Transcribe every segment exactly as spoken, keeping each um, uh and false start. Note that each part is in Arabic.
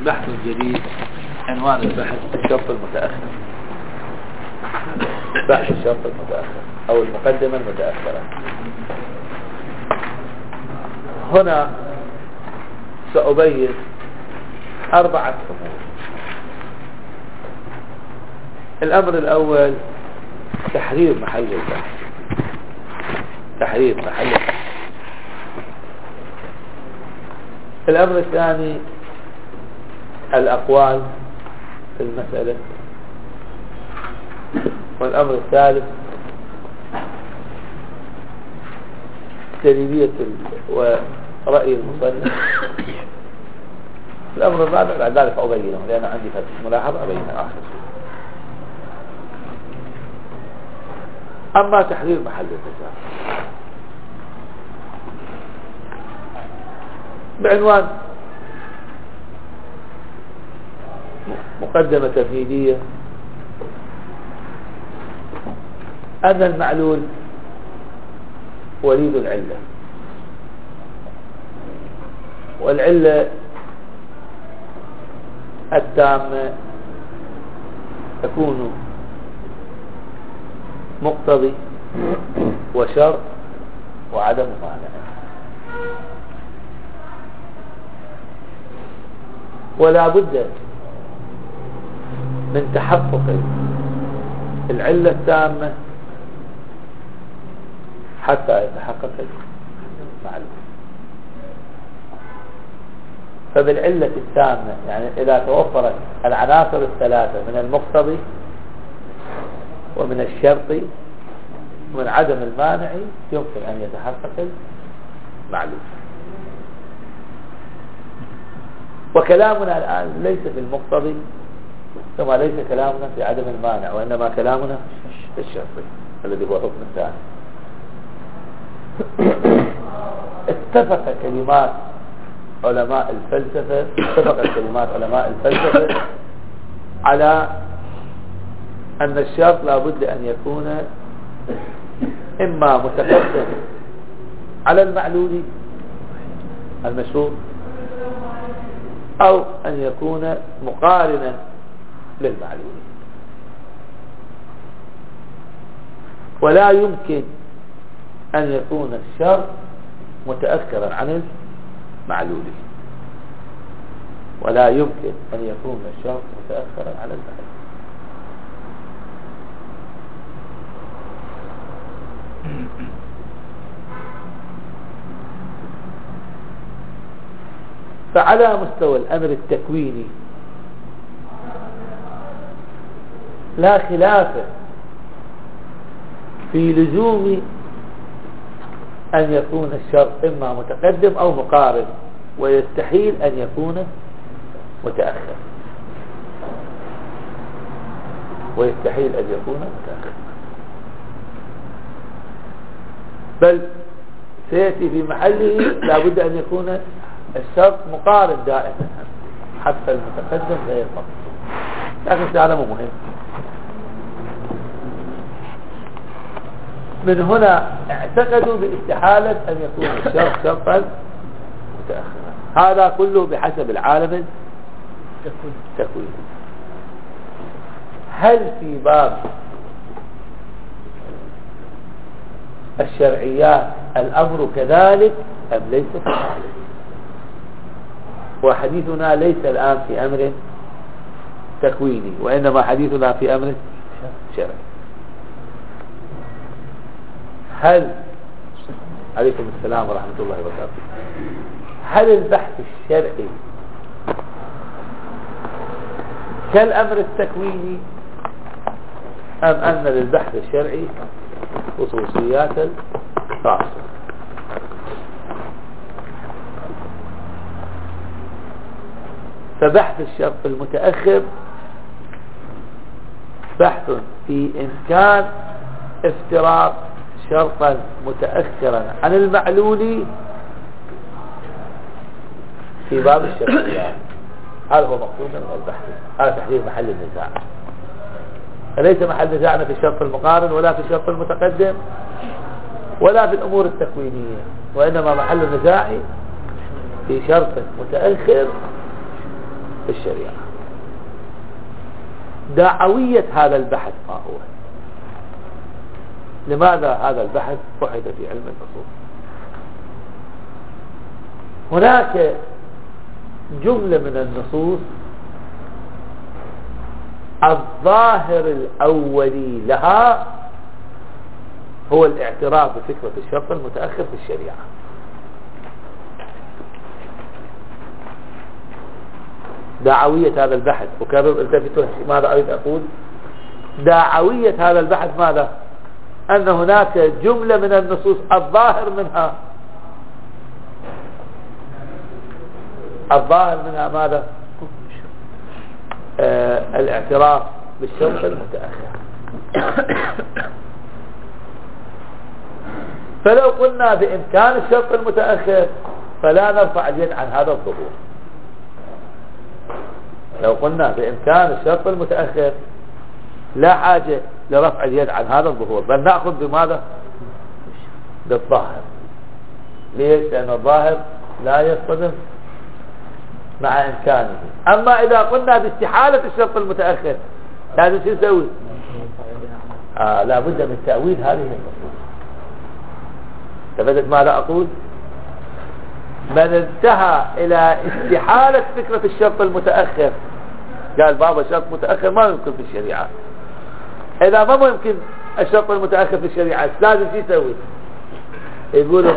بحث جديد. عنوان البحث الشرط المتأخر، بحث الشرط المتأخر أو المقدمة المتأخرة. هنا سأبين أربعة أمور. الأمر الأول تحرير محل البحث، تحرير محل البحث. الأمر الثاني الأقوال في المسألة. والأمر الثالث دليلية ورأي المصنف. الأمر الرابع بعد ذلك أبينه لأن عندي ملاحظة أبينه آخر شيء. أما تحرير محل النزاع بعنوان مقدمة تمهيدية أن المعلول وليد العلة، والعلة التامة تكون مقتضي وشرط وعدم مانع، ولا بد من تحقق العلة التامة حتى يتحقق المعلوم. فبالعلة التامة يعني إذا توفرت العناصر الثلاثة من المقتضي ومن الشرط ومن عدم المانع يمكن أن يتحقق المعلوم. وكلامنا الآن ليس في المقتضي ثم ليس كلامنا في عدم المانع، وإنما كلامنا في الشرط الذي هو الركن الثاني. اتفق كلمات علماء الفلسفة اتفقت كلمات علماء الفلسفة على أن الشرط لا بد أن يكون إما متقدم على المعلول المشروط أو أن يكون مقارنا للمعلول، ولا يمكن أن يكون الشرط متأخرا عن المعلول، ولا يمكن أن يكون الشرط متأخرا عن المعلول. فعلى مستوى الأمر التكويني لا خلاف في لزوم أن يكون الشرط إما متقدم أو مقارن، ويستحيل أن يكون متأخر، ويستحيل أن يكون متأخر، بل سيأتي في محله لا بد أن يكون الشرط مقارن دائما حتى المتقدم لا يطلق. لكن هذا مو مهم. من هنا اعتقدوا باستحالة أن يكون الشرط شرطا متأخرا. هذا كله بحسب العالم التكويني. هل في باب الشرعيات الأمر كذلك أم ليس كذلك؟ وحديثنا ليس الآن في أمر تكويني، وإنما حديثنا في أمر شرعي. هل عليكم السلام ورحمة الله وبركاته هل البحث الشرعي كالأمر التكويني أم أن للبحث الشرعي خصوصيات خاصة؟ فبحث الشرط المتأخر بحث في إمكان افتراض شرطا متأخرا عن المعلول في باب الشرعيات. هذا هو مقصود من البحث. هذا تحديد محل النزاع. فليس محل نزاعنا في الشرط المقارن ولا في الشرط المتقدم ولا في الأمور التكوينية، وإنما محل النزاع في شرط متأخر في الشريعة. دعوية هذا البحث ما هو؟ لماذا هذا البحث بحث في علم الأصول؟ هناك جملة من النصوص الظاهر الأولي لها هو الاعتراف بفكرة الشرط المتأخر في الشريعة. دعوية هذا البحث، وكرر التفتوا ماذا أريد أقول؟ دعوية هذا البحث ماذا؟ أن هناك جملة من النصوص الظاهر منها الظاهر منها ماذا؟ آه الاعتراف بالشرط المتأخر. فلو قلنا بإمكان الشرط المتأخر فلا نرفع اليد عن هذا الظهور. لو قلنا بإمكان الشرط المتأخر لا حاجة لرفع اليد عن هذا الظهور، بل نأخذ بماذا؟ بالظاهر. ليش؟ لأن الظاهر لا يصطدم مع إمكانه. أما إذا قلنا باستحالة الشرط المتأخر لازم شو نسوي؟ آه لا بد من تأويل هذه النصوص. تفدت ماذا أقول؟ من انتهى إلى استحالة فكرة الشرط المتأخر قال بابا الشرط المتأخر ما يمكن في الشريعة. إذا ما يمكن الشرط المتأخر في الشريعة لازم شو يسوي؟ يقول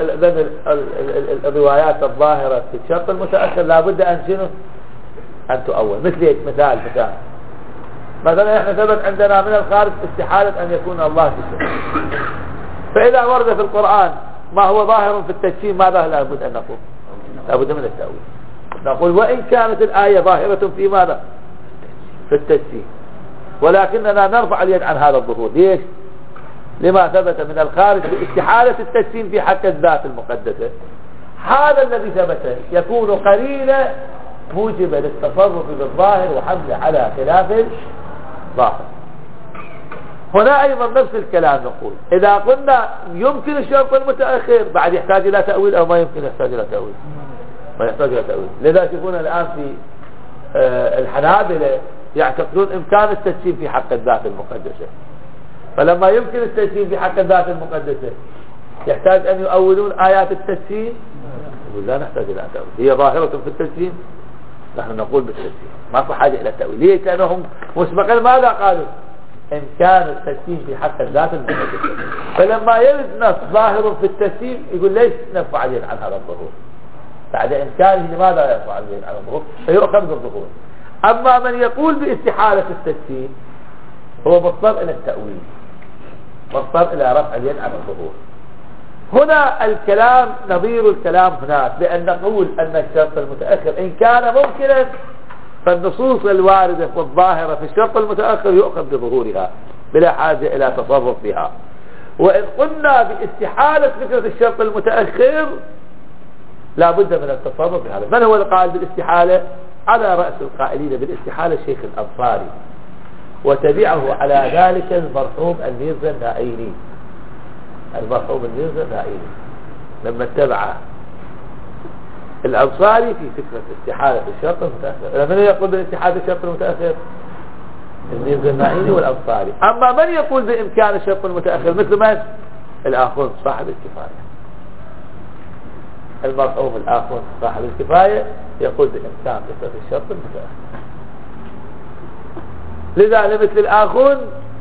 الروايات الظاهرة في الشرط المتأخر لابد أن شنو؟ أن تؤول. مثل هيك مثال مثال مثلا احنا ثبت عندنا من الخارج استحالة أن يكون الله في الشريعة، فإذا ورد في القرآن ما هو ظاهر في التجسيم ماذا لابد أن نقول؟ لابد من التأويل. نقول وإن كانت الآية ظاهرة في ماذا؟ في التجسيم، ولكننا نرفع اليد عن هذا الظهور. ليش؟ لما ثبت من الخارج باستحالة التجسيم في حق الذات المقدسة. هذا الذي ثبت يكون قرينة موجبة للتصرف بالظاهر وحمله على خلاف الظاهر. هنا أيضا نفس الكلام نقول إذا قلنا يمكن الشرط المتأخر بعد يحتاج إلى تأويل أو ما يمكن يحتاج إلى تأويل؟ ما يحتاج إلى تأويل. لذا تشوفون الآن في الحنابلة يعتقدون إمكان التجسيم في حق الذات المقدسة، فلما يمكن التجسيم في حق الذات المقدسة يحتاج أن يؤولون آيات التجسيم؟ يقول لا نحتاج إلى تأويل، هي ظاهرة في التجسيم نحن نقول بالتجسيم ما في حاجة إلى تأويل. ليش؟ لأنهم مسبقا ماذا قالوا؟ إمكان التجسيم في حق الذات المقدسة. فلما يرد نص ظاهر في التجسيم يقول ليش نرفع اليد عن هذا الظهور؟ بعد إمكانه لماذا يرفع اليد عن الظهور؟ فيؤخذ بالظهور. أما من يقول باستحالة التجسيم هو مضطر إلى التأويل، مضطر إلى رفع اليد عن الظهور. هنا الكلام نظير الكلام هناك، بأن نقول أن الشرط المتأخر إن كان ممكنا فالنصوص الواردة والظاهرة في الشرط المتأخر يؤخذ بظهورها بلا حاجة إلى تصرف بها. وإن قلنا باستحالة فكرة الشرط المتأخر لا بد من التصرف بهذا. من هو القائل بالاستحالة؟ على رأس القائلين بالاستحالة الشيخ الأنصاري، وتبعه على ذلك المرحوم الميرزا النائيني. المرحوم الميرزا النائيني لما اتبع الأنصاري في فكرة استحالة الشرط المتأخر. من يقول باستحالة الشرط المتأخر؟ الميرزا النائيني والأنصاري. أما من يقول بإمكان الشرط المتأخر مثل من؟ الآخر صاحب الكفاية. المرحوم الآخر صاحب الكفاية يقول بإمكان فكرة الشرط المتأخر. لذا مثل الآخر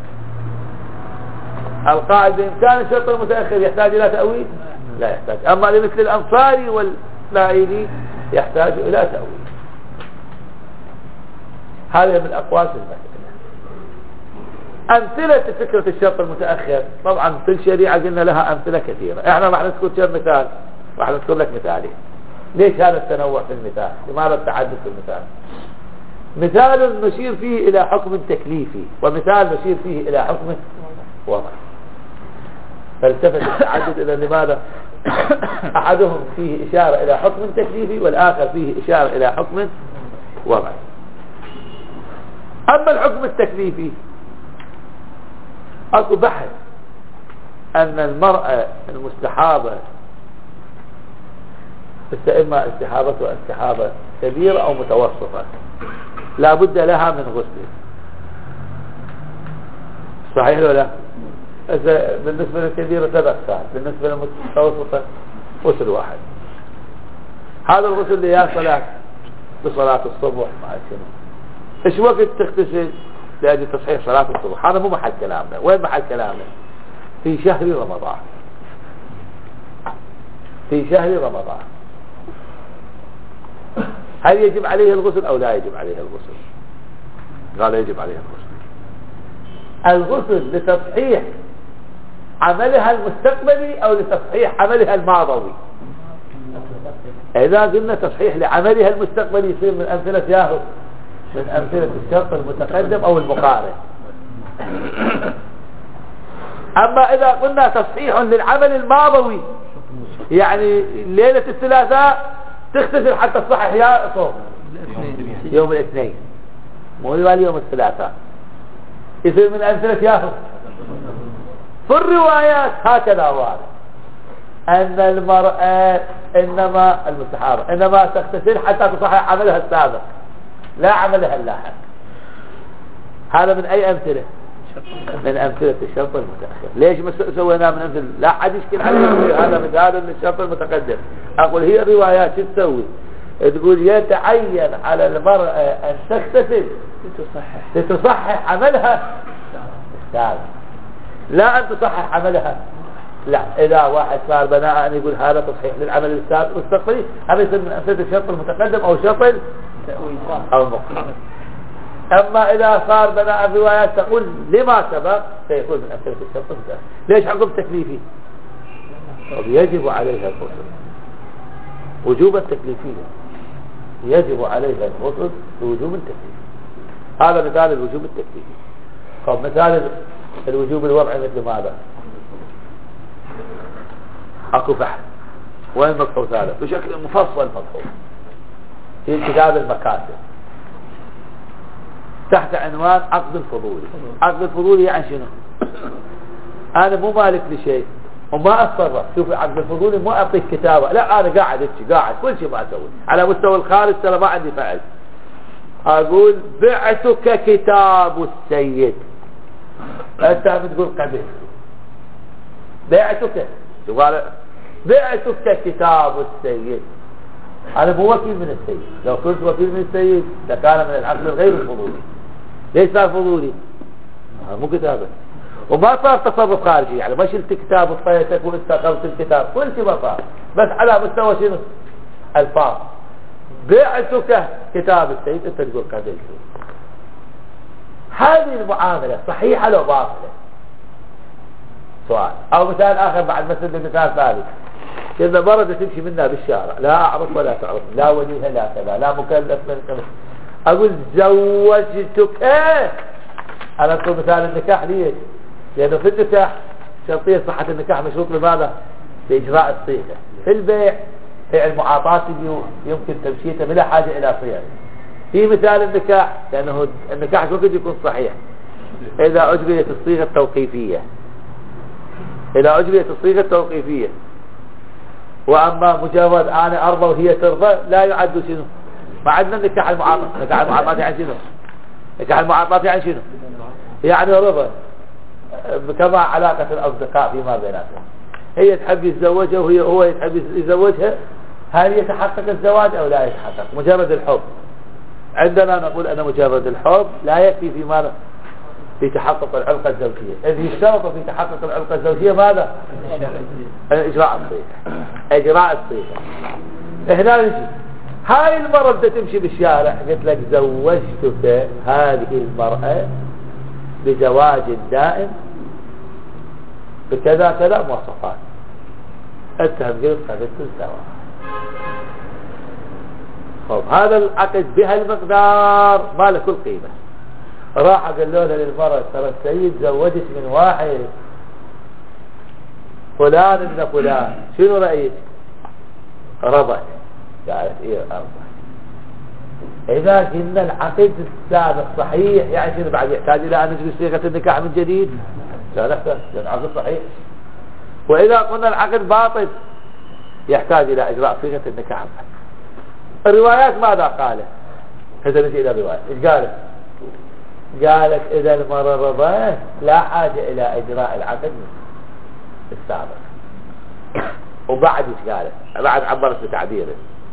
القائل بإمكان الشرط المتأخر يحتاج إلى تأويل؟ لا يحتاج. أما لمثل الأنصاري والنائيني يحتاج إلى تأويل. هذه من أقواس المسألة. أمثلة فكرة الشرط المتأخر طبعا في الشريعة قلنا لها أمثلة كثيرة. احنا راح نذكر كم مثال، راح نذكر لك مثالين. ليش هذا التنوع في المثال؟ لماذا التعدد في المثال؟ مثال نشير فيه إلى حكم تكليفي، ومثال نشير فيه إلى حكم وضعي. فالتفت التعدد إلى لماذا؟ أحدهم فيه إشارة إلى حكم تكليفي والآخر فيه إشارة إلى حكم وضعي. أما الحكم التكليفي أكو بحث أن المرأة المستحاضة إما استحاضة واستحاضة كبيرة أو متوسطة لا بد لها من غسل، صحيح ولا لا؟ بالنسبة للكبيرة ثلاث أقسام، بالنسبة للمتوسطة غسل واحد. هذا الغسل اللي يا صلاة بصلاة الصبح مع شنو؟ ايش وقت تغتسل لأجل تصحيح صلاة الصبح؟ هذا مو محل كلامنا. وين محل كلامنا؟ في شهر رمضان، في شهر رمضان هل يجب عليه الغسل أو لا يجب عليه الغسل؟ قال يجب عليه الغسل. الغسل لتصحيح عملها المستقبلي أو لتصحيح عملها الماضوي؟ إذا قلنا تصحيح لعملها المستقبلي يصير من أمثلة ياهو من أمثلة الشرط المتقدم أو المقارن. أما إذا قلنا تصحيح للعمل الماضوي يعني ليلة الثلاثاء تغتسل حتى تصحح يا صوم يوم الاثنين مو يوم الثلاثاء، يصير من أمثلة ياهو. في الروايات هكذا وارد أن المرأة إنما المستحاضة إنما تغتسل حتى تصحح عملها السابق لا عملها اللاحق. هذا من أي أمثلة؟ من أمثلة الشرط المتأخر. ليش ما سويناه من أمثلة؟ لا حد يشكل عليه هذا من هذا من الشرط المتقدم. أقول هي الروايات شو تسوي؟ تقول يتعين على المرأة أن تغتسل تتصحح تتصحح عملها السابق لا أن تصحح عملها. لا، إذا واحد صار بناء أن يقول هذا تصحيح للعمل السابق المستقبلي هذا يصير من أمثلة الشرط المتقدم أو شرط أو المقارن. أما إذا صار بناء الروايات تقول لما سبق سيكون من أمثلة الشرط المتقدم. ليش حكم تكليفي؟ يجب عليها الغسل وجوبا تكليفيا، يجب عليها الغسل بوجوب تكليفي. هذا مثال الوجوب التكليفي. طب مثال الوجوب الوضعي مثل ماذا؟ اكو فحم. وين مبحوث هذا؟ بشكل مفصل مبحوث في كتاب المكاسب تحت عنوان عقد الفضولي. عقد الفضولي يعني شنو؟ انا مو مالك لشيء وما اتصرف. شوف عقد الفضولي مو اعطيك كتابه، لا انا قاعد ابكي قاعد كل شيء ما اسوي على مستوى الخارج ترى ما عندي فعل. اقول بعتك كتاب السيد، انت بتقول قبل بعتك قال بعتك كتاب السيد. أنا مو وكيل من السيد، لو كنت وكيل من السيد لكان من العقد الغير الفضولي. ليش صار فضولي؟ مو كتابه وما صار تصرف خارجي، يعني ما شلت كتاب وطيتك واستقلت الكتاب كل شيء ما صار، بس على مستوى شنو؟ الفاظ. بعتك كتاب السيد انت تقول قبلته. هذه المعاملة صحيحة لو باطلة؟ سؤال. او مثال اخر بعد مثل مثال ثالث، كذا مرة تمشي منها بالشارع لا اعرف ولا تعرف لا وليها لا كذا لا مكلف من كذا، اقول زوجتك. انا اذكر مثال النكاح ليش؟ لانه في النكاح شرطية صحة النكاح مشروط لماذا؟ باجراء الصيغة. في البيع بيع المعاطاة يمكن تمشيته بلا حاجة الى صيغة. في مثال النكاح لانه النكاح ممكن يكون صحيح اذا اجريت الصيغة التوقيفية، إذا أجريت الصيغة التوقيفية. وأما مجرد أنا أرضى وهي ترضى لا يعد شنو؟ ما عندنا نكاح المعاطاة. نكاح المعاطاة يعني شنو؟ نكاح المعاطاة يعني شنو؟ يعني رضا كما علاقة الأصدقاء فيما بيناتهم. هي تحب يتزوجها وهي هو يحب يتزوجها، هل يتحقق الزواج أو لا يتحقق؟ مجرد الحب عندنا نقول أن مجرد الحب لا يكفي في ماذا؟ في تحقق العلاقة الزوجية. إذ يشترط في تحقق العلاقة الزوجية ماذا؟ إجراء الصيغة. إجراء الصيغة. هنا نجي هاي المرأة بدها تمشي بالشارع قلت لك زوجتك هذه المرأة بزواج دائم بكذا كذا مواصفات. أنت قلت قبلت الزواج. طب هذا العقد بهالمقدار ما له كل قيمة. راح قال لها للمرأة ترى السيد زوجت من واحد فلان ابن فلان، شنو رأيك؟ رضت. قالت ايه رضت. اذا قلنا العقد السابق صحيح يعني شنو بعد يحتاج الى ان نجري صيغة النكاح من جديد؟ لا نحتاج، العقد صحيح. واذا قلنا العقد باطل يحتاج الى اجراء صيغة النكاح. الروايات ماذا قالت؟ هذا نجي إلى الروايات إيش قالت؟ قالت إذا المرأة رضت لا حاجة إلى إجراء العقد السابق. وبعد إيش قالت؟ بعد عبرت بتعبيره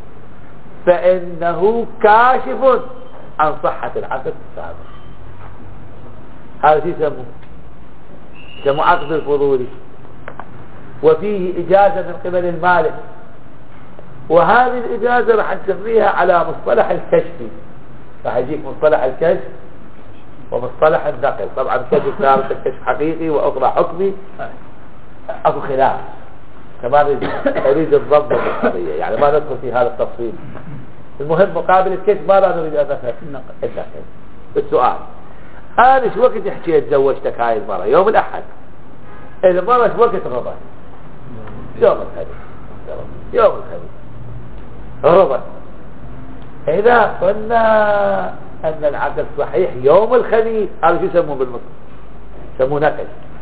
فإنه كاشف عن صحة العقد السابق. هذا شيء يسموه يسموه عقد الفضولي، وفيه إجازة من قبل المالك، وهذه الإجازة راح نسميها على مصطلح الكشف. راح يجيك مصطلح الكشف ومصطلح النقل. طبعا الكشف ثابت، الكشف حقيقي وأخرى حكمي، أكو خلاف كمان أريد الضبط بالقضية، يعني ما ندخل في هذا التفصيل. المهم مقابل الكشف ما لا نريد أن نفهم النقل. النقل السؤال أنا ايش وقت حكيت زوجتك هاي المرة؟ يوم الأحد. المرة ايش وقت رضت؟ يوم الخميس. يوم الخميس رضت. إذا قلنا أن العقد صحيح يوم الخميس، هذا شو يسموه بالمصر؟ يسموه نقل.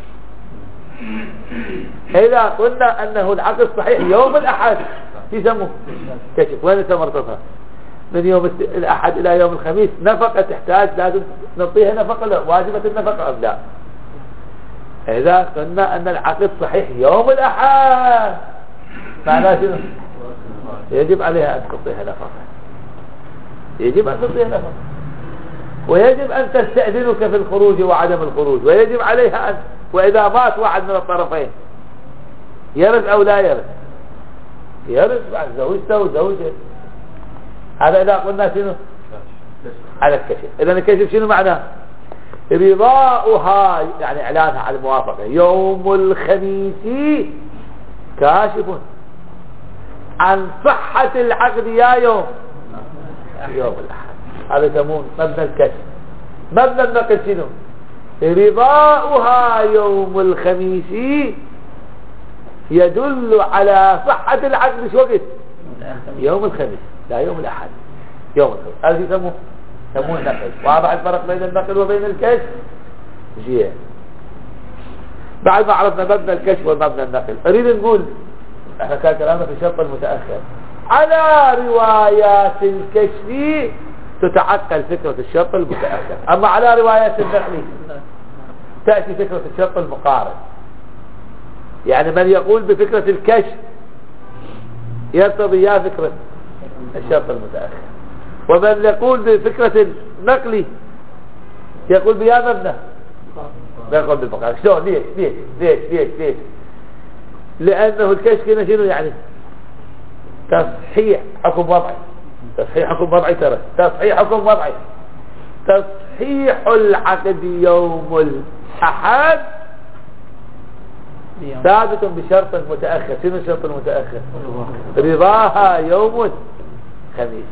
إذا قلنا أنه العقد صحيح يوم الأحد شو يسموه؟ كشف. وين استمرتها؟ من يوم الأحد إلى يوم الخميس نفقة تحتاج لازم نعطيها نفقة، واجبة النفقة أم لا؟ إذا قلنا أن العقد صحيح يوم الأحد معناه شنو؟ يجب عليها أن تعطيها نفقة، يجب أن تعطيها نفقة، ويجب أن تستأذنك في الخروج وعدم الخروج، ويجب عليها أن، وإذا مات واحد من الطرفين يرث أو لا يرث؟ يرث بعد زوجته وزوجه. هذا إذا قلنا شنو؟ على الكشف. إذا الكشف شنو معناه؟ رضاؤها يعني إعلانها على الموافقة يوم الخميس كاشف عن صحة العقد يا يوم يوم الأحد. هذا يسمون مبنى الكشف. مبنى النقل شنو؟ رضاؤها يوم الخميس يدل على صحة العقد شو وقت؟ يوم الخميس لا يوم الأحد. يوم الخميس هذا يسموه يسموه النقل. واضح الفرق بين النقل وبين الكشف؟ جيه. بعد ما عرفنا مبنى الكشف ومبنى النقل أريد نقول احنا كان كلامنا في الشرط المتأخر على روايات الكشف تتعقل فكرة الشرط المتأخر، أما على روايات النقل تأتي فكرة الشرط المقارن. يعني من يقول بفكرة الكشف يرتضي يا فكرة الشرط المتأخر، ومن يقول بفكرة النقل يقول بيا مبنى لا يقول بالمقارن. شلون؟ ليش ليش ليش ليش ليش؟ لأنه الكشف هنا شنو يعني؟ تصحيح حكم وضعي. تصحيح حكم وضعي ترى تصحيح حكم وضعي. تصحيح العقد يوم الأحد ثابت بشرط متأخر. شنو الشرط المتأخر؟ رضاها يوم الخميس.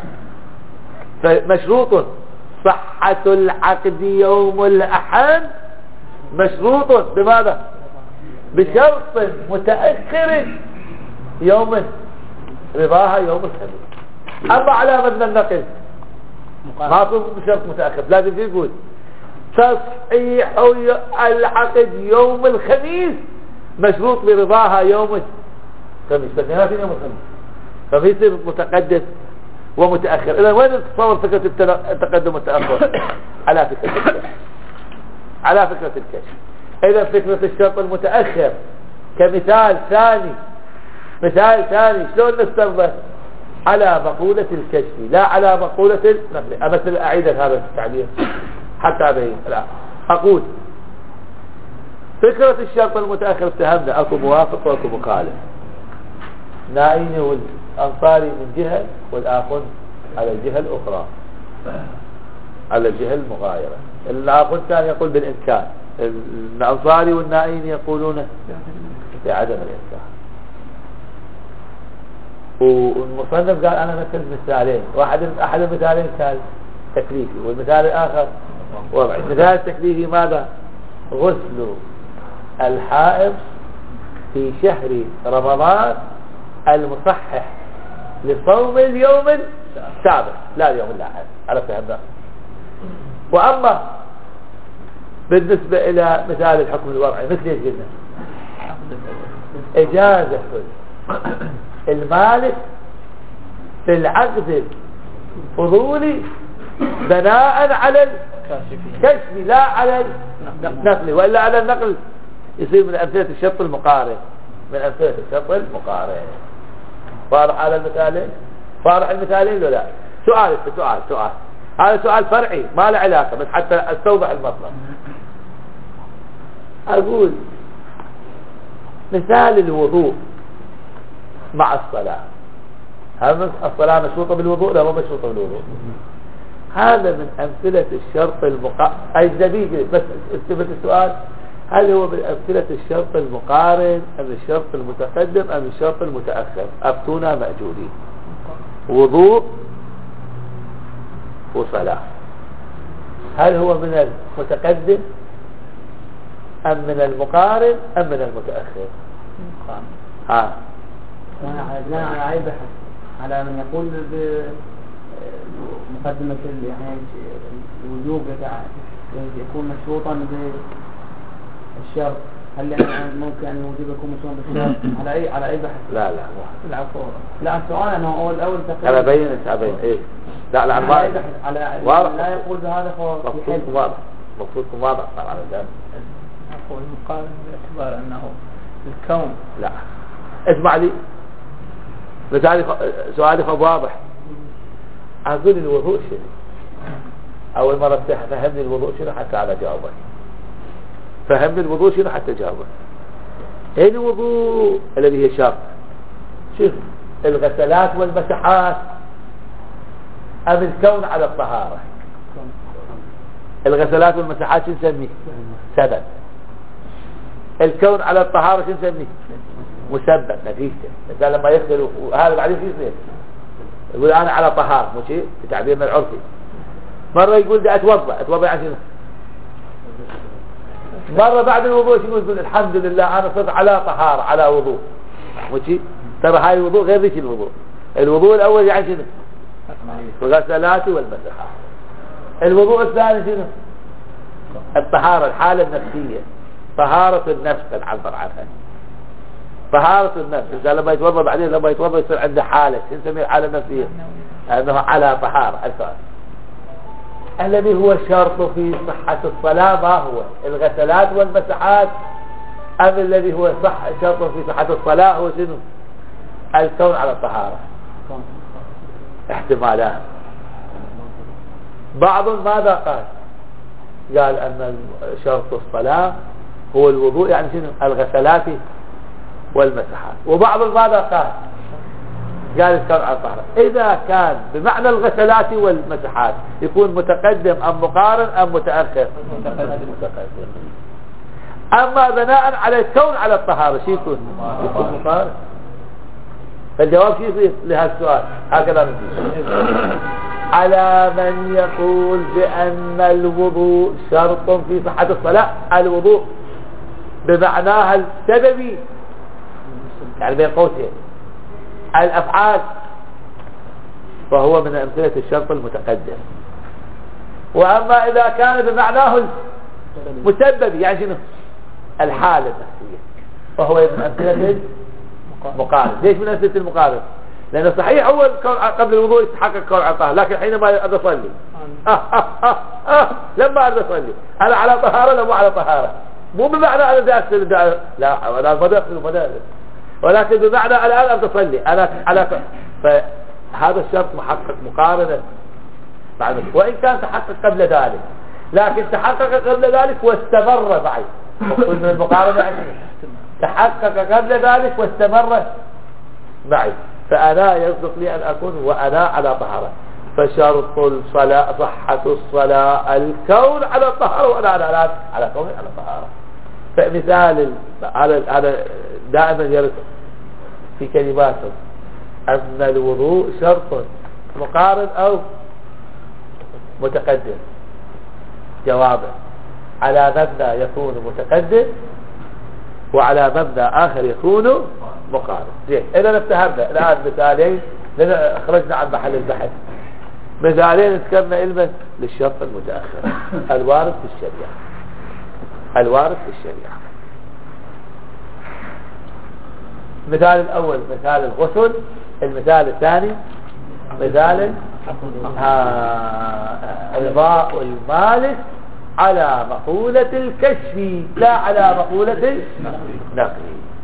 فمشروط صحة العقد يوم الأحد مشروط بماذا؟ بشرط متأخر يوم رضاها يوم الخميس. أما على مبنى النقل ما تكون بشرط متأخر، لازم يقول تصحيح العقد يوم الخميس مشروط برضاها يوم الخميس. بس هنا في يوم الخميس فبيصير متقدم ومتأخر. إذا وين تصور فكرة التقدم والتأخر؟ على فكرة الكشف. على فكرة الكشف. إذا فكرة الشرط المتأخر كمثال ثاني، مثال ثاني شلون نستخدمه؟ على مقولة الكشف لا على مقولة النقل. أمثل أعيد هذا التعبير حتى أبين الآن. أقول فكرة الشرط المتأخر اتهمنا أكو موافق وأكو مخالف. نائيني والأنصاري من جهة والآخر على الجهة الأخرى على الجهة المغايرة. الآخر الثاني يقول بالإمكان. الأنصاري والنائيني يقولون بعدم الإمكان. والمصنف قال أنا مثل مثالين، واحد أحد المثالين كان تكليفي والمثال الآخر وضعي. المثال التكليفي ماذا؟ غسل الحائض في شهر رمضان المصحح لصوم اليوم السابق لا اليوم الأحد. عرفت هذا؟ وأما بالنسبة إلى مثال الحكم الوضعي مثل ايش قلنا؟ إجازة المالك في العقد الفضولي بناء على الكشف لا على النقل، وإلا على النقل يصير من أمثلة الشرط المقارن، من أمثلة الشرط المقارن. واضح على المثالين؟ واضح المثالين ولا لا؟ سؤال سؤال سؤال هذا سؤال فرعي ما له علاقة، بس حتى استوضح المطلب. أقول مثال الوضوء مع الصلاة، هل الصلاة مشروطة بالوضوء؟ لا، مو مشروطة بالوضوء. هذا من أمثلة الشرط المقارن. أجنبي بس استفدت السؤال، هل هو من أمثلة الشرط المقارن أم الشرط المتقدم أم الشرط المتأخر؟ أفتونا مأجورين. وضوء وصلاة، هل هو من المتقدم أم من المقارن أم من المتأخر؟ ها أنا على أي بحث على من يقول بمقدمة يعني الوجوب يكون مشروطا بالشرط، هل يعني ممكن أن الوجوب يكون مشروطا بالشرط على أي على أي بحث؟ لا لا العفو. لا السؤال أنه أول أول تقريبا أنا بين أبين إيه لا لا على أي بحث على لا يقول بهذا فهو في حد واضح، مفروض واضح طبعا. أقول مقارن باعتبار أنه الكون. لا اسمع لي مثالي سؤالي واضح. أقول الوضوء شنو؟ أول مرة فهمني الوضوء شنو حتى أنا جاوبك. فهمني الوضوء شنو حتى جاوبك. ايه الوضوء الذي هي شرط؟ شوف الغسلات والمسحات أم الكون على الطهارة؟ الغسلات والمسحات شو نسميه؟ سبب. الكون على الطهارة شو نسميه؟ مسبب، نتيجته. مثلا لما يغسل هذا بعدين شو يصير؟ يقول أنا على طهارة، مو شيء في تعبيرنا العرفي. مرة يقول بدي أتوضأ، أتوضأ عشان مرة بعد الوضوء شو يقول؟ الحمد لله أنا صرت على طهارة على وضوء، مو شيء. ترى هاي الوضوء غير ذيك الوضوء. الوضوء الأول يعني شنو؟ الغسلات والمسحات. الوضوء الثاني شنو؟ الطهارة، الحالة النفسية، طهارة النفس نعبر عنها. طهارة النفس، إذا لما يتوضأ بعدين لما يتوضأ يصير عنده حالة، شو نسميه الحالة النفسية؟ أنه على طهارة. السؤال الذي هو شرط في صحة الصلاة ما هو؟ الغسلات والمسحات أم الذي هو صح شرط في صحة الصلاة هو شنو؟ الكون على الطهارة. احتمالان. بعض ماذا قال؟ قال أن شرط الصلاة هو الوضوء، يعني شنو؟ الغسلات والمسحات. وبعض ماذا قال؟ قال الكون على الطهارة. إذا كان بمعنى الغسلات والمسحات يكون متقدم أم مقارن أم متأخر؟ متقدم. أما بناء على الكون على الطهارة شو يكون؟ يكون مقارن. فالجواب شو يصير لهذا السؤال؟ هكذا نجيب. على من يقول بأن الوضوء شرط في صحة الصلاة، الوضوء بمعناها السببي يعني بين قوسين الأفعال، فهو من أمثلة الشرط المتقدم. وأما إذا كان بمعناه المسبب يعني شنو؟ الحالة النفسية، فهو من أمثلة المقارن. ليش من أمثلة المقارن؟ لأنه صحيح أول قبل الوضوء يتحقق كون على طهارة، لكن حينما أريد أصلي آه آه آه آه لما أريد أصلي أنا على طهارة لا مو على طهارة، مو بمعنى أنا بدي أغسل لا أنا ما أغسل وما، ولكن بمعنى الآن أريد أصلي أنا على. فهذا الشرط محقق مقارنة، وإن كان تحقق قبل ذلك، لكن تحقق قبل ذلك واستمر معي. وقل من المقارنة يعني تحقق قبل ذلك واستمر معي، فأنا يصدق لي أن أكون وأنا على طهارة. فشرط الصلاة صحة الصلاة الكون على الطهارة، وأنا على على على كون على طهارة. فمثال على على دائما يرد في كلماته أن الوضوء شرط مقارن أو متقدم. جوابه على مبنى يكون متقدم، وعلى مبنى آخر يكون مقارن. زين، إذا افتهمنا الآن مثالين لأن خرجنا عن محل البحث. مثالين ذكرنا علما للشرط المتأخر الوارد في الشريعة، الوارد في الشريعة. مثال الأول مثال الغسل، المثال الثاني مثال إرضاء المالك على مقولة الكشف لا على مقولة النقل.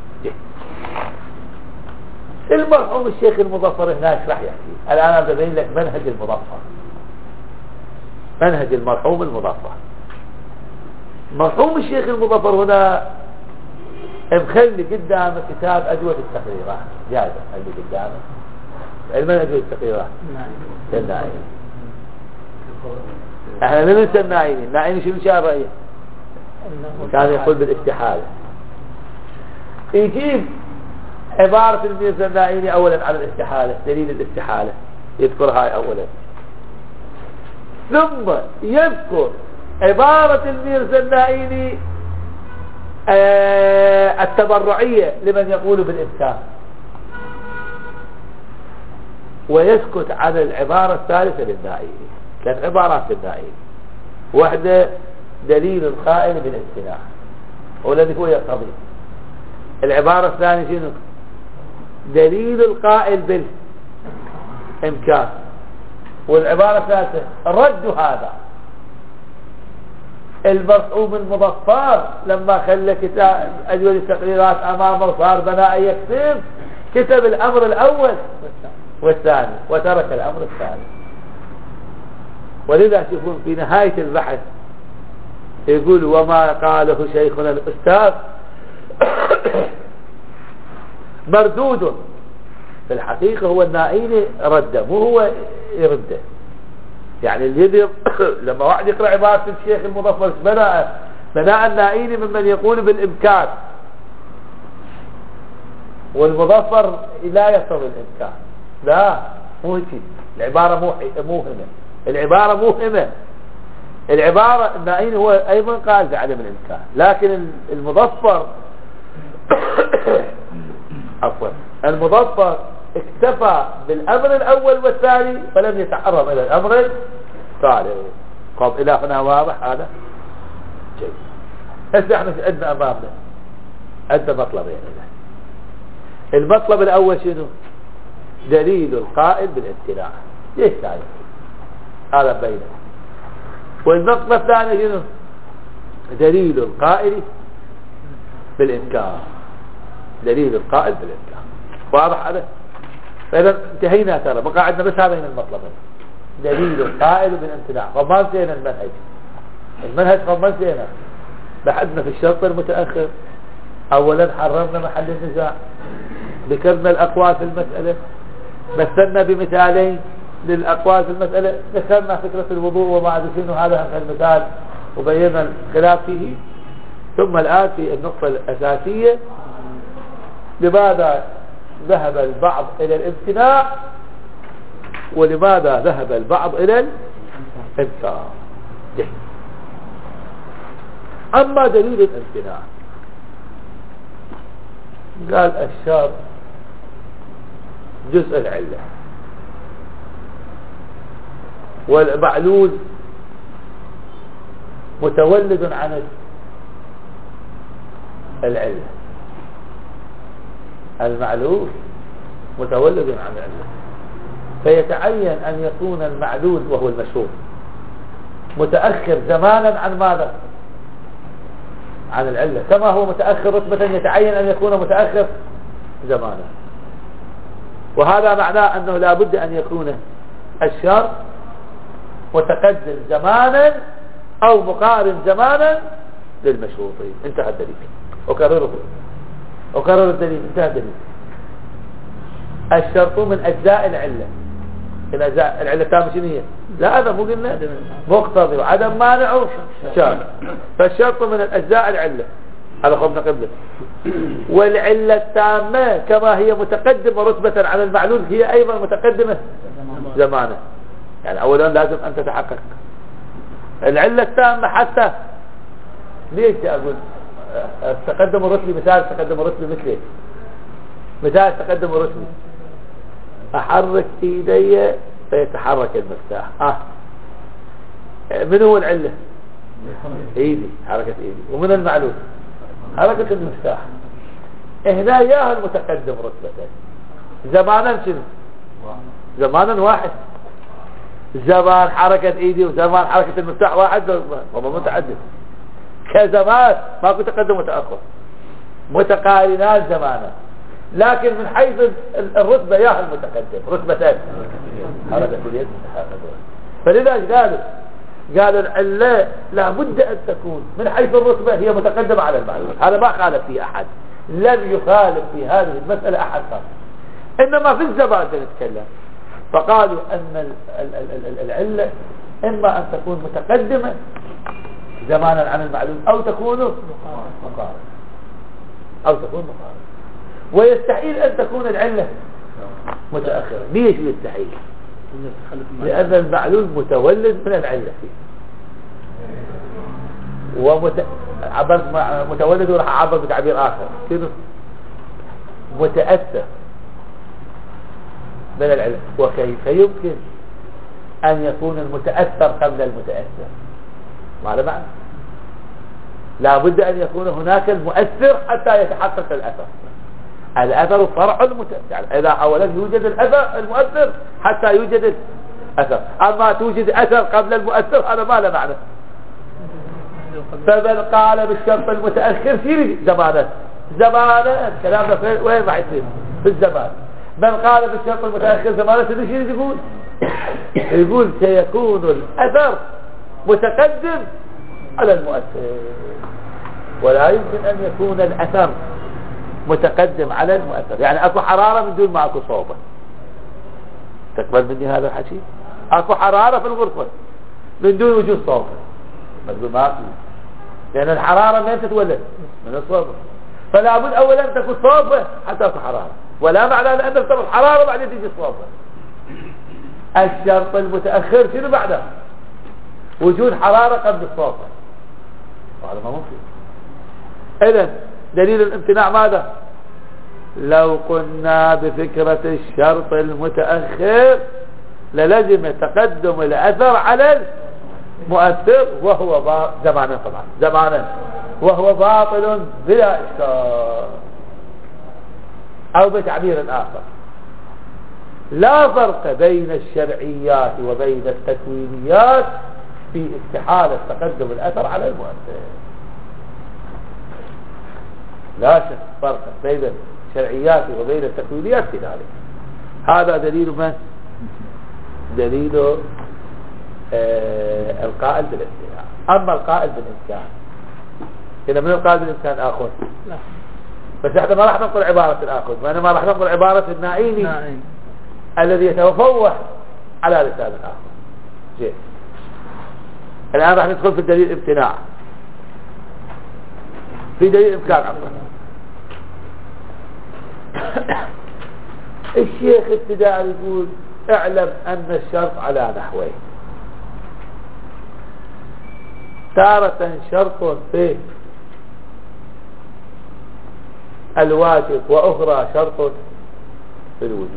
المرحوم الشيخ المظفر هناك راح يحكي. الآن أنا ببين لك منهج المظفر، منهج المرحوم المظفر. مرحوم الشيخ المظفر هنا مخلي قدامه كتاب أدوية التقريرات، جايبه اللي قدامه علم أدوية التقريرات النائين. احنا لا ننسى النائين. النائين شنو شاء رأيه؟ كان يقول بالاستحالة. يجيب عبارة الميرزا النائيني أولا على الاستحالة، دليل الاستحالة يذكر هاي أولا، ثم يذكر عبارة الميرزا النائيني آه التبرعية لمن يقول بالإمكان، ويسكت على العبارة الثالثة للنائيني. كان عبارات النائيني واحدة دليل القائل بالامتناع والذي هو يقتضي، العبارة الثانية شنو؟ دليل القائل بالإمكان، والعبارة الثالثة رد هذا. المرحوم المظفر لما خلى كتاب أدوية التقريرات أمامه صار بناء يكتب، كتب الأمر الأول والثاني وترك الأمر الثاني. ولذا تشوفون في نهاية البحث يقول وما قاله شيخنا الأستاذ مردود. في الحقيقة هو النائيني رده، مو هو يرده. يعني اليد لما واحد يقرأ عبارة الشيخ المظفر بناء بناء النائيني ممن يقول بالإمكان، والمظفر لا يقتضي الإمكان. لا مو هيك، العبارة مو موهمة، العبارة موهمة. العبارة النائيني هو أيضا قال بعدم الإمكان، لكن المظفر عفوا المظفر اكتفى بالأمر الأول والثاني فلم يتعرض إلى الأمر الثالث. قام إلى هنا واضح هذا جيد. هسه احنا عندنا أمامنا عندنا مطلبين. المطلب الأول شنو؟ دليل القائل بالامتناع، ليش ثاني؟ هذا بينه. والمطلب الثاني شنو؟ دليل القائل بالإمكان، دليل القائل بالإمكان. واضح هذا؟ فإذا انتهينا ترى، بقى عندنا بس هذين المطلبين، دليل القائل بالامتناع. فما نسينا المنهج، المنهج فما نسينا. بحثنا في الشرط المتأخر، أولا حررنا محل النزاع، ذكرنا الأقوال في المسألة، مثلنا بمثالين للأقوال في المسألة، ذكرنا فكرة الوضوء وما أدري شنو هذا المثال وبينا الخلاف فيه. ثم الآن في النقطة الأساسية، لماذا ذهب البعض إلى الامتناع ولماذا ذهب البعض إلى الإمكان. أما دليل الامتناع قال الشرط جزء العلة، والمعلول متولد عن العلة، المعلول متولد عن العلة، فيتعين أن يكون المعلول وهو المشهور متأخر زمانا عن ماذا؟ عن العلة، كما هو متأخر رتبة يتعين أن يكون متأخر زمانا. وهذا معناه أنه لا بد أن يكون الشرط متقدم زمانا أو مقارن زمانا للمشروطين. انتهى الدليل. أكرره أكرر الدليل، انتهى الدليل. الشرط من أجزاء العلة، الأجزاء العلة تامة شنو هي؟ لا هذا مو قلنا مقتضي وعدم مانع شرط، فالشرط من الأجزاء العلة، هذا خبنا قبله. والعلة التامة كما هي متقدمة رتبة على المعلول هي أيضا متقدمة زمانا. يعني أولا لازم أن تتحقق العلة التامة. حتى ليش أقول التقدم الرتبي؟ مثال التقدم الرتبي مثله مثال التقدم الرتبي، أحرك إيدي فيتحرك المفتاح. آه. من هو العلة؟ إيدي، حركة إيدي. ومن المعلول حركة المفتاح. هنا ياها المتقدم رتبة، زمانا شنو؟ زمانا واحد، زمان حركة ايدي وزمان حركة المفتاح واحد، هو متعدد كزمان، ماكو تقدم وتأخر، متقارنان زمانا، لكن من حيث الرتبة ياها المتقدم رتبتين حركة اليد. فلذا قالوا قالوا العلة لابد أن تكون من حيث الرتبة هي متقدمة على المعلوم، هذا ما خالف فيه أحد، لم يخالف في هذه المسألة أحد خالف، إنما في الزمان نتكلم. فقالوا أن العلة إما أن تكون متقدمة زمانا عن المعلوم أو تكون مقارنة أو تكون مقارنة، ويستحيل أن تكون العلة متأخرة. ليش يستحيل؟ لأن المعلوم متولد من العلة فيه، ومت... عبرت متولد وراح أعبر بتعبير آخر كده متأثر من العلة. وكيف يمكن أن يكون المتأثر قبل المتأثر؟ ما له معنى، لا بد أن يكون هناك المؤثر حتى يتحقق الأثر. الأثر فرع المتأثر، يعني إذا أولا يوجد الأثر المؤثر حتى يوجد الأثر، أما توجد أثر قبل المؤثر هذا ما له معنى. فمن قال بالشرط المتأخر في زمانا زمانا كلامنا وين راح يصير في الزمان. من قال بالشرط المتأخر زمانا شنو يقول؟ يقول سيكون الأثر متقدم على المؤثر، ولا يمكن أن يكون الأثر متقدم على المؤثر. يعني أكو حرارة من دون ما أكو صوبة، تقبل مني هذا الحكي؟ أكو حرارة في الغرفة من دون وجود صوبة، ما أكو، لأن الحرارة من تتولد من الصوبة، فلا بد أولا أن تكون صوبة حتى أكو حرارة، ولا معنى أن تكون حرارة بعدين تيجي صوبة. الشرط المتأخر شنو بعده؟ وجود حرارة قبل الصوبة، وهذا ما ممكن. إذن دليل الامتناع ماذا؟ لو قلنا بفكرة الشرط المتأخر للزم تقدم الأثر على المؤثر، وهو باطل زمانا، طبعا زمانا، وهو باطل بلا إشكال. أو بتعبير آخر، لا فرق بين الشرعيات وبين التكوينيات في استحالة تقدم الأثر على المؤثر. لا شك فرق بين الشرعيات وبين التكوينيات في ذلك. هذا دليل من؟ دليل آه القائل بالامتناع. أما القائل بالإمكان، إذا من القائل بالإمكان آخذ؟ لا، بس احنا ما راح ننقل عبارة الآخذ، وإنما راح ننقل عبارة النائيني نائين. الذي يتفوه على لسان الآخر. زين، الآن راح ندخل في الدليل الامتناع. في دليل إمكان عفوا. الشيخ ابتداء يقول اعلم أن الشرط على نحوين، تارة شرط في الواجب وأخرى شرط في الوجوب،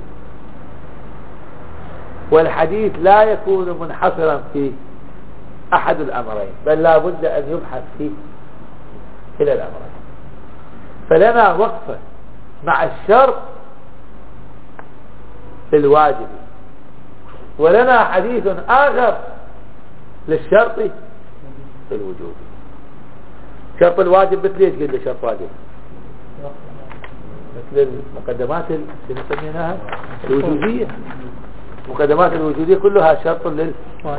والحديث لا يكون منحصرا في أحد الأمرين، بل لا بد أن يبحث فيه إلى الأمرين. فلنا وقفة مع الشرط في الواجب، ولنا حديث آخر للشرط في الوجوب. شرط الواجب مثل ايش قلنا شرط واجب؟ مثل المقدمات اللي سميناها الوجودية. مقدمات الوجودية كلها شرط للواجب،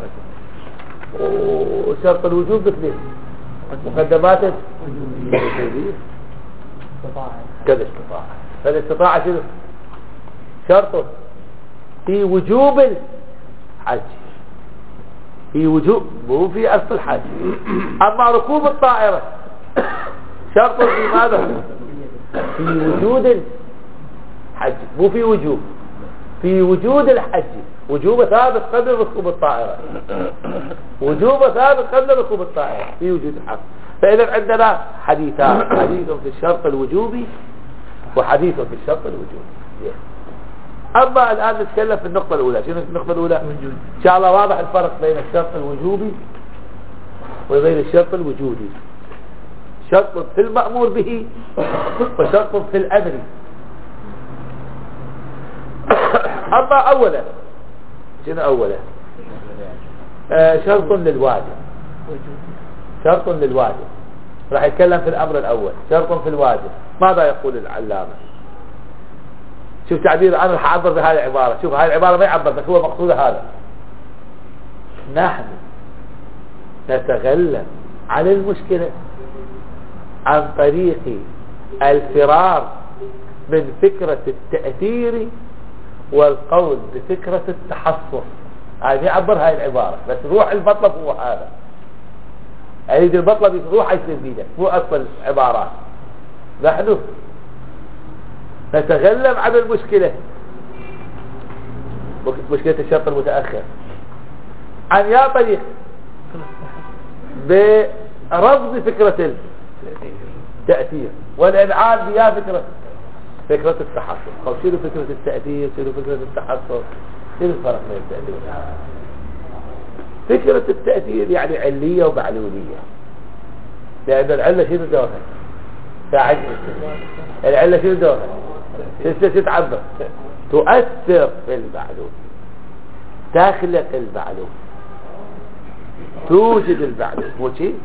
وشرط الوجوب مثل مقدمات الوجودية كذا استطاعة. فالاستطاعة شنو؟ شرط في وجوب الحج، في وجوب مو في أصل الحج. أما ركوب الطائرة شرط في ماذا؟ في وجود الحج، مو في وجوب، في وجود الحج. وجوب ثابت قبل ركوب الطائرة، وجوب ثابت قبل ركوب الطائرة في وجود الحج. فإذا عندنا حديثان، حديث في الشرط الوجوبي وحديث في الشرط الوجوبي. أما الآن نتكلم في النقطة الأولى. شنو النقطة الأولى؟ إن شاء الله واضح الفرق بين الشرط الوجوبي وبين الشرط الوجودي. شرط في المأمور به وشرط في الأمر. أما أولا شنو أولا آه شرط للواجب، شرط للواجب راح يتكلم في الأمر الأول. شرط في الواجب ماذا يقول العلامة؟ شوف تعبير، أنا راح أعبر بهذه العبارة. شوف هذه العبارة ما يعبر بس هو مقصود هذا. نحن نتغلب على المشكلة عن طريق الفرار من فكرة التأثير والقول بفكرة التحصص. هاي يعبر هاي العبارة بس روح المطلب هو هذا. أريد المطلب يروح يصير بيده مو أصل عبارات. نحن نتغلب على المشكلة، مشكلة الشرط المتأخر، عن يا طريق برفض فكرة التأثير والإنعاد بيا فكرة فكرة التحصص. أو شنو فكرة التأثير، شنو فكرة التحصص، شنو الفرق بين التأثير والتحصص؟ فكرة التأثير يعني علية ومعلولية، لأن العلة شنو دورها؟ ساعد العلة شنو دورها؟ تتعبر تؤثر في المعلوم، تخلق المعلوم، توجد المعلوم. مو شيء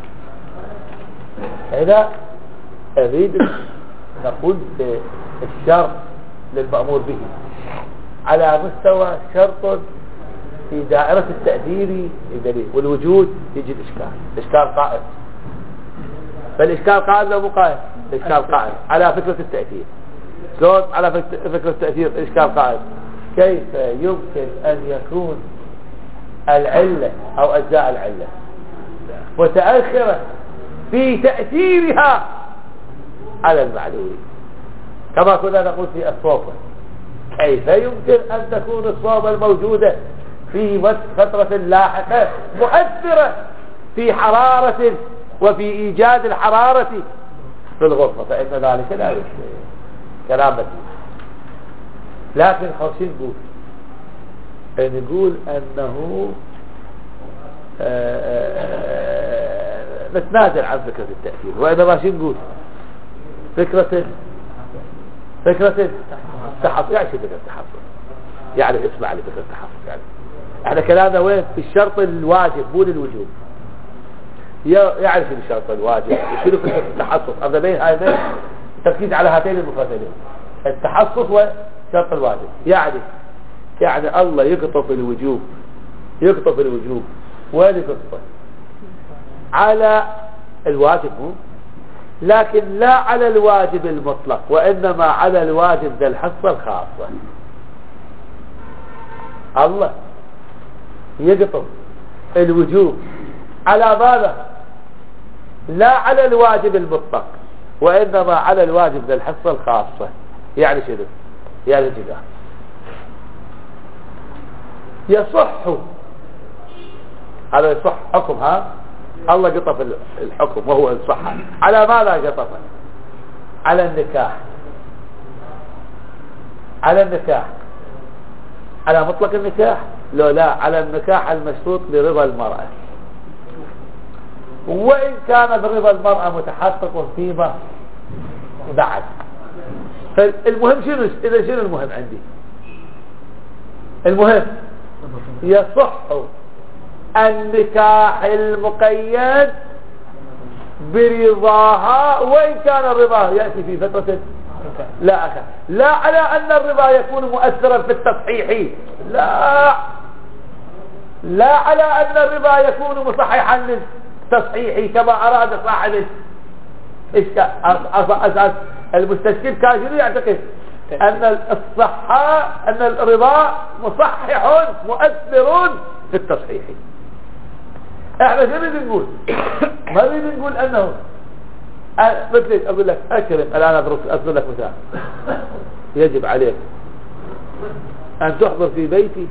هنا أريد نقول الشرط للمأمور به على مستوى شرط في دائرة التأثير دليل، والوجود يجي الإشكال. الإشكال قائم، فالإشكال قائم لو مو قائم؟ الإشكال قائم على فكرة التأثير. شلون على فكرة التأثير الإشكال قائم؟ كيف يمكن أن يكون العلة أو أجزاء العلة متأخرة في تأثيرها على المعلوم، كما كنا نقول في الصوفة. كيف يمكن أن تكون الصوفة الموجودة في فترة لاحقة مؤثرة في حرارة وفي إيجاد الحرارة في الغرفة؟ فإن ذلك لا يمكن. كلام بسيط. لكن خوشين نقول نقول أنه نتنازل عن فكرة التأثير، وإنما شو نقول فكرة فكرة التحصص. يعني شو فكرة التحصص؟ يعني اسمع لي فكرة التحصص. يعني احنا كلامنا وين؟ في الشرط الواجب مو للوجوب. يعرف الشرط الواجب وشنو فكرة التحصص. هذا بين هاي بين التركيز على هاتين المفردين، التحصص والشرط الواجب. يعني يعني الله يقطف الوجوب، يقطف الوجوب وين يقطفه؟ على الواجب مو، لكن لا على الواجب المطلق، وإنما على الواجب ذا الحصة الخاصة. الله يقطف الوجوب على ماذا؟ لا على الواجب المطلق، وإنما على الواجب ذا الحصة الخاصة. يعني شنو؟ يعني كذا يصح، هذا يصح حكم. ها الله قطف الحكم وهو الصحة على ماذا قطفه؟ على النكاح، على النكاح، على مطلق النكاح؟ لو لا، على النكاح المشروط برضا المرأة، وإن كان برضا المرأة متحقق فيما بعد. فالمهم شنو؟ إذا شنو المهم عندي؟ المهم يصح النكاح المقيد برضاها، وإن كان الرضا يأتي في فترة لا أخر. لا على أن الرضا يكون مؤثرا في التصحيح، لا لا على أن الرضا يكون مصححا للتصحيح كما أراد صاحب أساس المستشكل. كان شنو يعتقد؟ أن الصحة، أن الرضا مصحح مؤثر في التصحيح. احنا شنو نريد نقول؟ ما نريد نقول أنه مثل أقول لك أكرم الآن أضرب لك مثال. يجب عليك أن تحضر في بيتي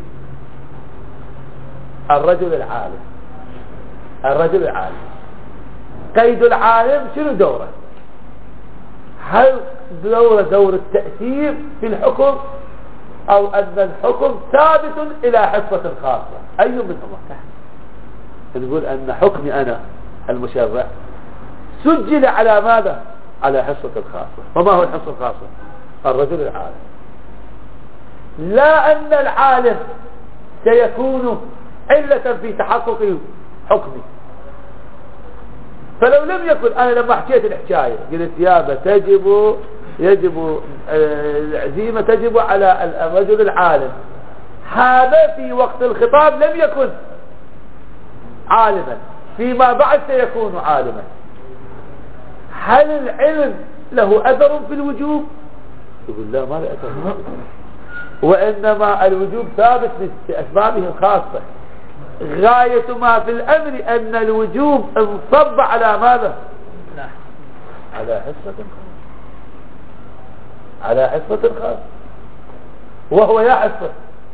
الرجل العالم. الرجل العالم قيد العالم شنو دوره؟ هل دوره دور التأثير في الحكم، أو أن الحكم ثابت إلى حصة خاصة؟ أي منهما؟ نقول أن حكمي أنا المشرع سجل على ماذا؟ على حصة الخاصة. وما هو الحصة الخاصة؟ الرجل العالم. لا أن العالم سيكون علة في تحقق حكمي. فلو لم يكن، أنا لما حكيت الحكاية قلت يابا تجب يجب العزيمة تجب على الرجل العالم، هذا في وقت الخطاب لم يكن عالما، فيما بعد سيكون عالما. هل العلم له أثر في الوجوب؟ يقول لا، ما له أثر، وإنما الوجوب ثابت بأسبابه الخاصة. غاية ما في الأمر أن الوجوب انصب على ماذا؟ على حصة على حصة خاصة، وهو يا حصة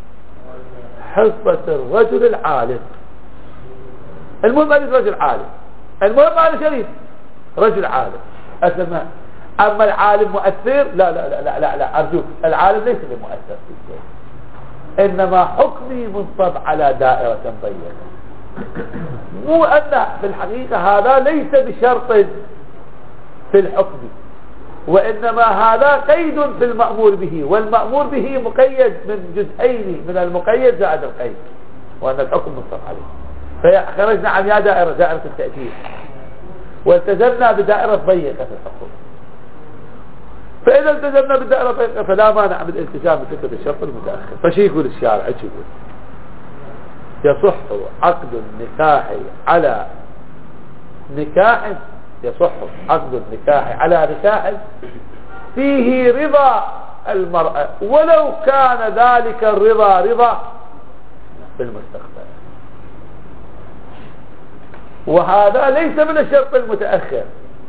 حصة الرجل العالم. المهم أنا رجل عالم، المهم أنا شريف رجل عالم أسمع. أما العالم مؤثر، لا لا لا لا لا, لا أرجوك، العالم ليس بمؤثر في شيء، إنما حكمي منصب على دائرة ضيقة. مو أن في الحقيقة هذا ليس بشرط في الحكم، وإنما هذا قيد في المأمور به، والمأمور به مقيد من جزئين، من المقيد زائد القيد، وأن الحكم منصب عليه. فخرجنا عن يا دائرة دائرة التأثير، والتزمنا بدائرة ضيقة في الحكم. فإذا التزمنا بالدائرة الضيقة فلا مانع من الالتزام بفكرة الشرط المتأخر. فشي يقول الشارع؟ ايش يقول؟ يصح عقد النكاح على نكاح يصح عقد النكاح على نكاح فيه رضا المرأة، ولو كان ذلك الرضا رضا في المستقبل. وهذا ليس من الشرط المتأخر،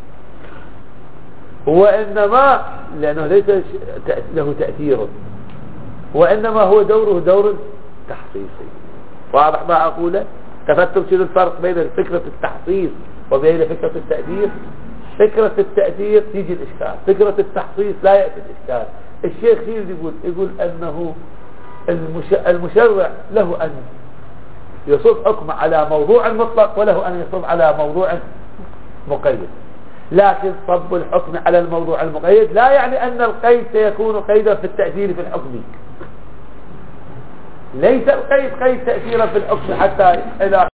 وإنما لأنه ليس له تأثير، وإنما هو دوره دور تحصيصي. واضح ما أقوله؟ تفتم شنو الفرق بين فكرة التحصيص وبين فكرة التأثير؟ فكرة التأثير تيجي الإشكال، فكرة التحصيص لا يأتي الإشكال. الشيخ خيل يقول يقول أنه المشرع له أن يصب حكم على موضوع مطلق، وله أن يصب على موضوع مقيد. لكن صب الحكم على الموضوع المقيد لا يعني أن القيد سيكون قيدا في التأثير في الحكم. ليس القيد قيد تأثيرا في الحكم حتى إذا